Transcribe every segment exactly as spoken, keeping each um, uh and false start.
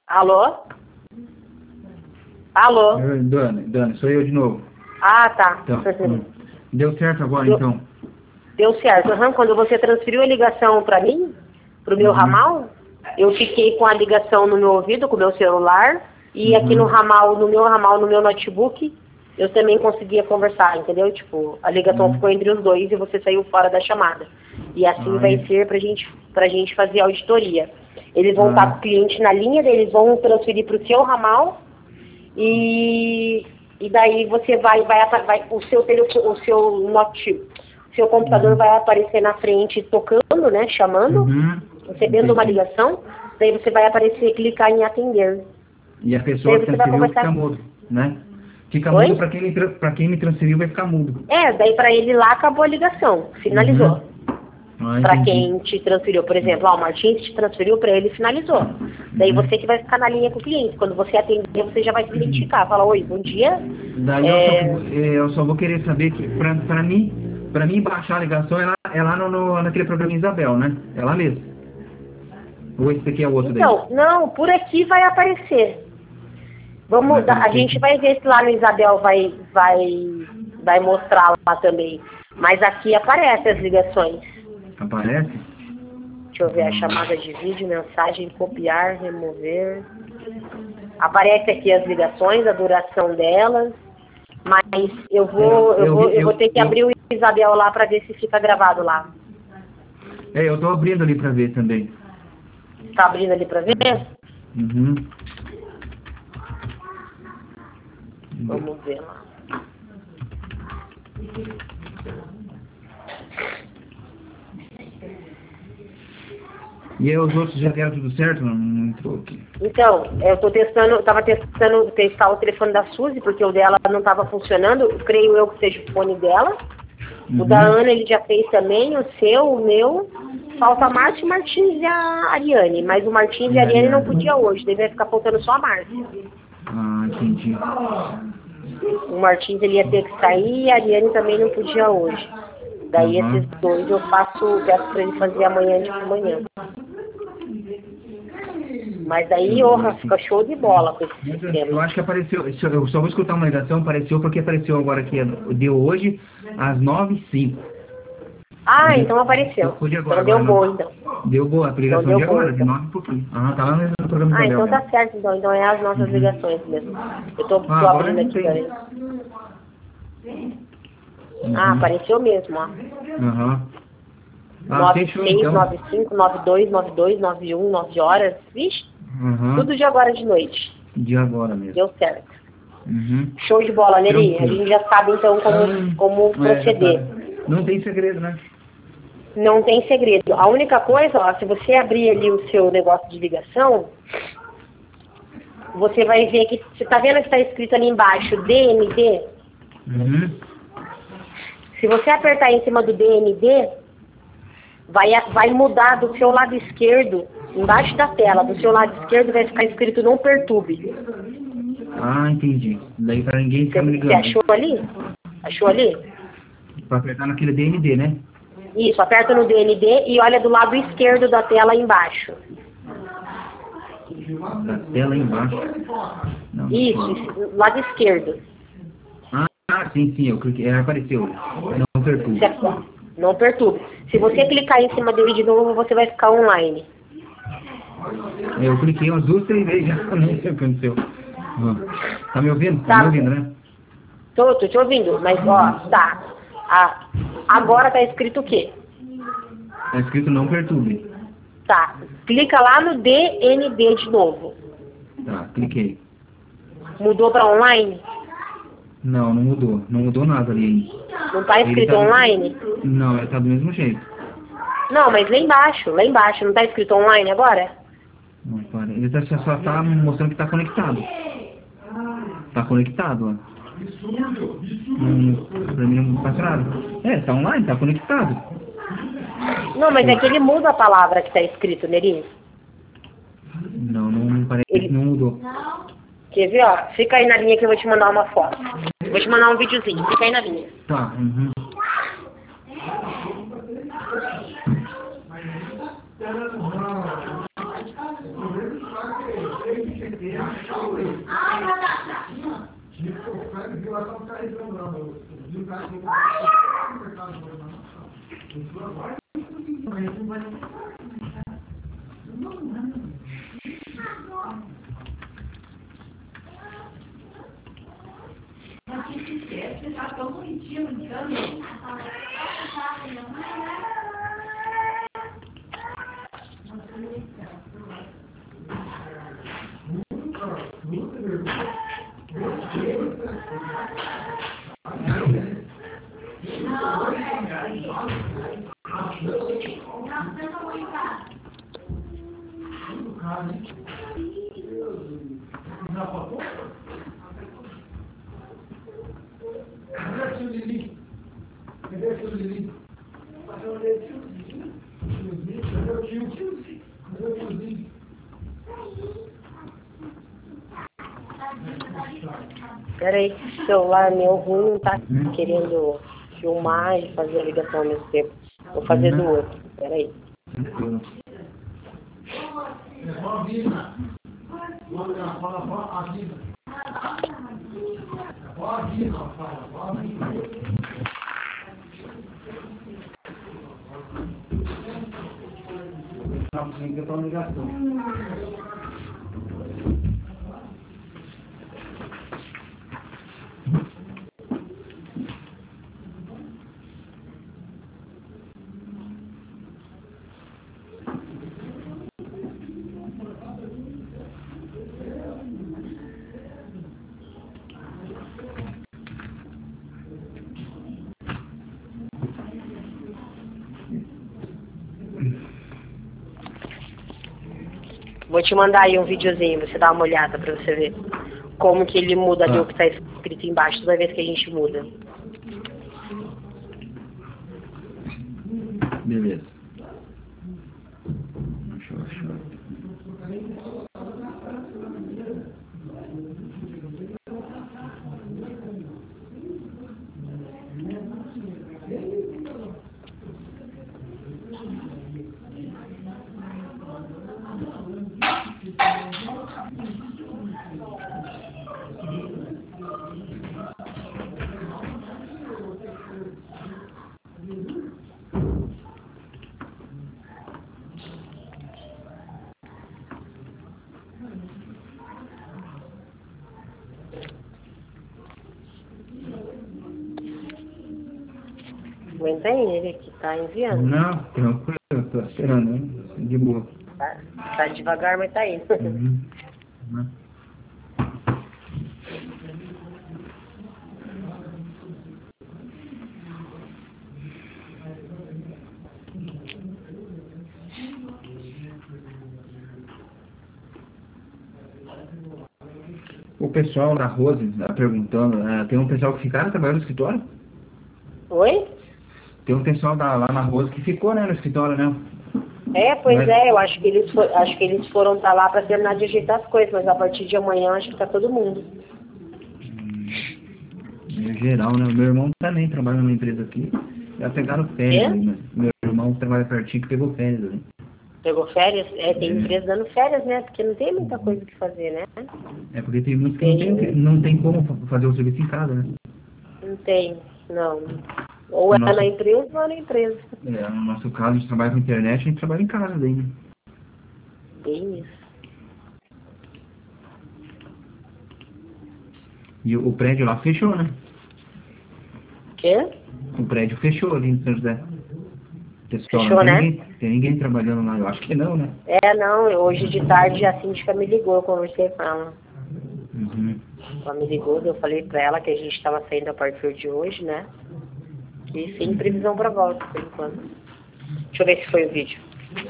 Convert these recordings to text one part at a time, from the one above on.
Alô? Alô? Eu, Dani, Dani, sou eu de novo. Ah, tá. Então, hum, deu certo agora, Deu, então? deu certo. Uhum. Quando você transferiu a ligação para mim, para o meu Uhum. ramal, eu fiquei com a ligação no meu ouvido, com o meu celular, e Uhum. aqui no ramal, no meu ramal, no meu notebook, eu também conseguia conversar, entendeu? Tipo, a ligação Uhum. ficou entre os dois e você saiu fora da chamada. E assim Ah, vai e- ser pra gente, pra gente fazer a auditoria. Eles vão estar Ah, com o cliente na linha, daí eles vão transferir para o seu ramal e, e daí você vai, vai, apa- vai o seu telefone, o seu notebook, o seu computador uhum. vai aparecer na frente tocando, né? Chamando, Uhum. recebendo uma Entendi. ligação, daí você vai aparecer clicar em atender. E a Daí pessoa que você vai transferiu conversar. fica mudo, né? Fica mudo Oi? para quem, me tra- pra quem me transferiu, vai ficar mudo. É, daí para ele lá acabou a ligação, finalizou. Uhum. Ah, Para entendi. quem te transferiu, por exemplo, ó, o Martins te transferiu para ele, finalizou. Daí Uhum. você que vai ficar na linha com o cliente. Quando você atender, você já vai se identificar. Fala, oi, bom dia. Daí eu só, É... eh, eu só vou querer saber que pra, pra mim, pra mim baixar a ligação é lá, é lá no, no- naquele programa Isabel, né? É lá mesmo. Ou esse aqui é outro daí? Então, não, por aqui vai aparecer. Vai Vamos, dar- a aparecer gente aqui. vai ver se lá no Isabel vai, vai, vai mostrar lá também. Mas aqui aparecem as ligações. Aparece? Deixa eu ver a chamada de vídeo, mensagem, copiar, remover. Aparece aqui as ligações, a duração delas. Mas eu vou, É, eu eu, vou, vi- eu vou eu, ter que abrir eu, o Isabel lá para ver se fica gravado lá. é, eu tô abrindo ali pra ver também. Tá abrindo ali para ver? Uhum. Vamos ver lá. E aí os outros já deram tudo certo? Não, não entrou aqui. Então, eu tô testando, eu tava testando testar o telefone da Suzy, porque o dela não estava funcionando. Eu creio eu que seja o fone dela. O da Uhum. Ana ele já fez também, o seu, o meu. Falta a Márcia, o Martins e a Ariane. Mas o Martins e a E aí, Ariane não é? podia hoje, daí vai ficar faltando só a Márcia. Ah, entendi. O Martins ele ia ter que sair e a Ariane também não podia hoje. Daí esses Uhum. dois eu faço, peço para ele fazer amanhã de manhã. Mas Deixa daí, eu ver orra, aqui. fica show de bola com esse Mas eu eu sistema. acho que apareceu, eu só vou escutar uma ligação, apareceu porque apareceu agora aqui, deu hoje às nove e cinco. Ah, Deu, então apareceu. foi de agora, Então agora deu não. bom, então. Deu boa, a Então ligação deu de bom, agora, de então. nove e pouquinho. Ah, tá lá no no programa Ah, Isabel então mesmo. tá certo, então. Então é as nossas Uhum. ligações mesmo. Eu tô, Ah, tô agora abrindo não aqui, tem. peraí. Ah, Uhum. apareceu mesmo, ó. Aham. Ah, nove fechou seis, então. nove cinco, nove dois, nove dois, nove um, nove horas. Vixe, Aham. tudo de agora de noite. De agora mesmo. Deu certo. Uhum. Show de bola, Neri. A Tranquilo. gente já sabe então como, como Ah, é, já proceder. sabe. Não tem segredo, né? Não tem segredo. A única coisa, ó, se você abrir ali o seu negócio de ligação, você vai ver que, você tá vendo que está escrito ali embaixo D N D? Uhum. Se você apertar em cima do D N D, vai, vai mudar do seu lado esquerdo, embaixo da tela, do seu lado esquerdo vai ficar escrito não perturbe. Ah, entendi. Daí pra ninguém ficar Você, me você ligando, né? achou ali? Achou ali? Pra apertar naquele D N D, né? Isso, aperta no D N D e olha do lado esquerdo da tela embaixo. Da tela embaixo. Não, não Isso, sei. isso, lado esquerdo. Ah, ah, sim, sim, eu cliquei. É, apareceu. Não perturbe. Você- Não perturbe. Se você clicar em cima dele de novo, você vai ficar online. Eu cliquei umas duas, três vezes já. Não sei o que aconteceu. Ah. Tá me ouvindo? Tá me Tá? ouvindo, né? Tô, tô te ouvindo, mas ó, tá. Ah, agora tá escrito o quê? Tá escrito não perturbe. Tá. Clica lá no D N D de novo. Tá, cliquei. Mudou para online? Não, não mudou. Não mudou nada ali ainda. Não tá Ele escrito tá... online? Não, ele tá do mesmo jeito. Não, mas lá embaixo, lá embaixo, não tá escrito online agora? Não, para. Ele tá, só tá mostrando que tá conectado. Tá conectado, ó. Hum, pra mim não passa nada. É, tá online, tá conectado. Não, mas é que ele muda a palavra que tá escrito, Neri. Não, não, não parece que Ele... não mudou. Quer ver, ó? Fica aí na linha que eu vou te mandar uma foto. Vou te mandar um videozinho, fica aí na linha. Tá, uhum. Você tá tão bonitinho, brincando. Peraí, o celular meu ruim não tá querendo filmar e fazer a ligação ao mesmo tempo. Vou fazer do outro. Peraí. Vou te mandar aí um videozinho, você dá uma olhada pra você ver como que ele muda ali Tá. o que tá escrito embaixo toda vez que a gente muda. Beleza. Deixa eu achar. Aguenta aí, ele que tá enviando. Não, tranquilo, eu tô esperando, hein? De boa. Tá, tá devagar, mas tá indo. Uhum. Uhum. O pessoal da Rose está perguntando, né? Tem um pessoal que ficaram trabalhando no escritório? Oi? Tem um pessoal da, lá na Rose que ficou, né, no escritório, né? É, pois Mas- é, eu acho que eles, fo- acho que eles foram pra lá pra terminar de ajeitar as coisas, mas a partir de amanhã acho que tá todo mundo. Em geral, né? Meu irmão também trabalha numa empresa aqui. Já pegaram férias Quê? ali, né? Meu irmão trabalha pertinho que pegou férias ali. Pegou férias? É, tem É. empresa dando férias, né? Porque não tem muita coisa que fazer, né? É porque tem muitos que não tem, o que- não tem como fa- fazer o serviço em casa, né? Não tem, não. Ou é Nossa. na empresa ou é na empresa. É, no nosso caso, a gente trabalha com internet, a gente trabalha em casa daí, né? Bem isso. E o, o prédio lá fechou, né? Quê? O prédio fechou ali em São José. Pessoal, Fechou, não tem né? ninguém, tem ninguém trabalhando lá, eu acho que não, né? É, não, hoje de tarde a síndica me ligou, eu conversei com ela. Uhum. Ela me ligou, eu falei pra ela que a gente estava saindo a partir de hoje, né? E sem previsão pra volta, por enquanto. Deixa eu ver se foi o vídeo.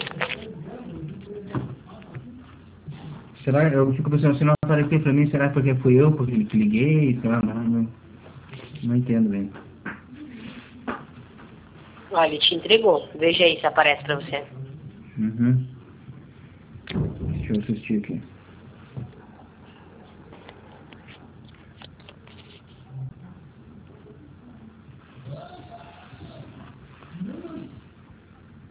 Será, eu fico pensando, se não aparecer pra mim, será porque fui eu porque que liguei? Sei lá, não, não, não entendo bem. Olha, ele te entregou. Veja aí se aparece pra você. Uhum. Deixa eu assistir aqui.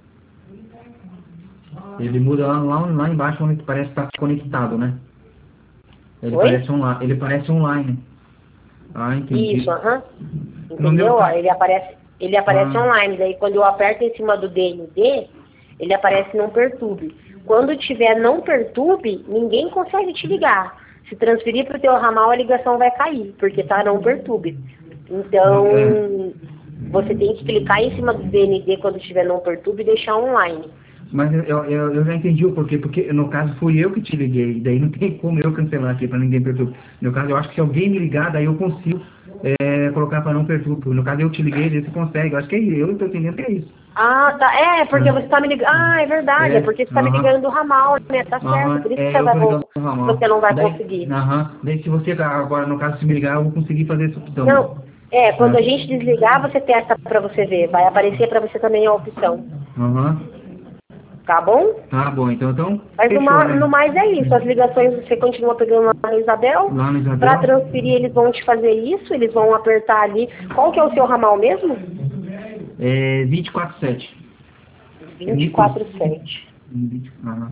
Ele muda lá, lá, lá embaixo onde parece estar conectado, né? Ele Oi? parece online. Ele parece online. Ah, entendi. Isso, aham. No meu Entendeu? ca- Ele aparece, ele aparece Ah. online. Daí quando eu aperto em cima do D N D, ele aparece não perturbe. Quando tiver não perturbe, ninguém consegue te ligar. Se transferir para o teu ramal, a ligação vai cair, porque tá não perturbe. Então, É. você tem que clicar em cima do D N D quando tiver não perturbe e deixar online. Mas eu, eu, eu já entendi o porquê, porque no caso fui eu que te liguei, daí não tem como eu cancelar aqui para ninguém perturbar. No caso, eu acho que se alguém me ligar, daí eu consigo é, colocar para não perturbar. No caso, eu te liguei, daí você consegue. Eu acho que é isso, eu estou entendendo que é isso. Ah, tá. É, porque Ah. você tá me ligando. Ah, é verdade, é, É, porque você tá me aham. ligando do ramal, né? Tá certo. Aham, Por isso que é, você, eu vai, tô ligando no con- ramal. você não vai Daí, conseguir. aham, daí se você agora, no caso, se me ligar, eu vou conseguir fazer essa opção. Não, é, quando Ah. a gente desligar, você testa pra você ver. Vai aparecer pra você também a opção. Aham. Tá bom? Tá bom, então, então Mas no, fechou, ma- né? no mais é isso. As ligações você continua pegando lá no Isabel. Lá no Isabel. Pra transferir, eles vão te fazer isso. Eles vão apertar ali. Qual que é o seu ramal mesmo? É vinte e quatro sete. vinte e quatro sete. Aham.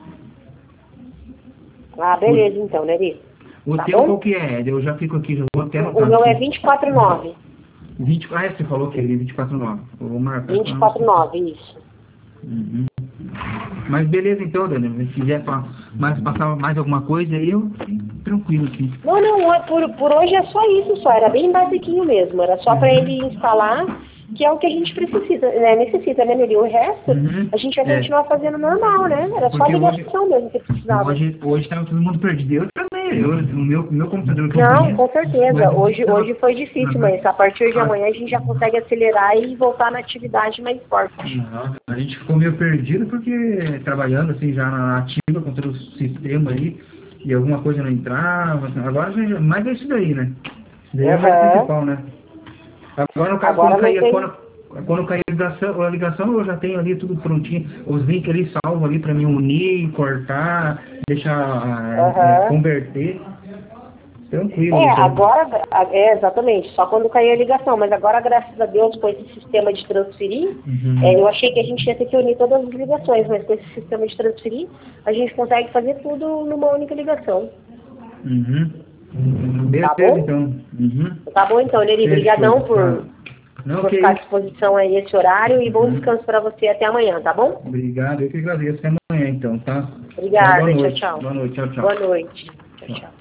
Ah, beleza então, Neri. O Tá teu bom? qual que é? Eu já fico aqui, já vou até anotar O meu é aqui. vinte e quatro nove. vinte, ah, é, você falou que é vinte e quatro nove. Eu vou marcar. vinte e quatro nove, isso. Uhum. Mas beleza então, Dani. Se quiser pa- mais, passar mais alguma coisa aí, eu tranquilo aqui. Não, não, é por, por hoje é só isso, só. Era bem basiquinho mesmo. Era só pra ele instalar, que é o que a gente precisa, né? Necessita, né, Neri? O resto, Uhum. a gente vai É. continuar fazendo normal, né? Era só a Porque hoje- ligação mesmo que precisava. Hoje, hoje tá todo mundo perdido. Eu também. Eu, o meu, o meu computador que eu Não, conheço, com certeza. mas- Hoje, hoje foi difícil, Uhum. mas a partir de Ah. amanhã a gente já consegue acelerar e voltar na atividade mais forte. Uhum. A gente ficou meio perdido porque trabalhando assim já na ativa com todo o sistema aí e alguma coisa não entrava. Agora já, mas é isso daí, né? Isso daí é o mais Uhum. principal, né? Agora no caso, Agora quando não cair, tem- quando, quando cair a ligação, a ligação, eu já tenho ali tudo prontinho, os links ali salvos ali pra mim unir, cortar, deixar Uhum. é, converter. Tranquilo, É, então. agora, é, exatamente, só quando cair a ligação, mas agora, graças a Deus, com esse sistema de transferir, Uhum. é, eu achei que a gente ia ter que unir todas as ligações, mas com esse sistema de transferir, a gente consegue fazer tudo numa única ligação. Uhum. Beleza, Tá bom? então. Uhum. Tá bom então, Neri, Fechou. brigadão por, Tá. Não, por que ficar à isso. disposição aí esse horário e bom Uhum. descanso pra você até amanhã, tá bom? Obrigado, eu que agradeço. Até amanhã, então, tá? Obrigada, Boa tchau, noite. tchau. Boa noite, tchau, tchau. Boa noite. Tchau, tchau.